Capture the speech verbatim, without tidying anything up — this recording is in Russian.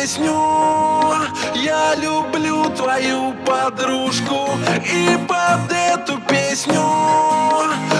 песню. Я люблю твою подружку, и под эту песню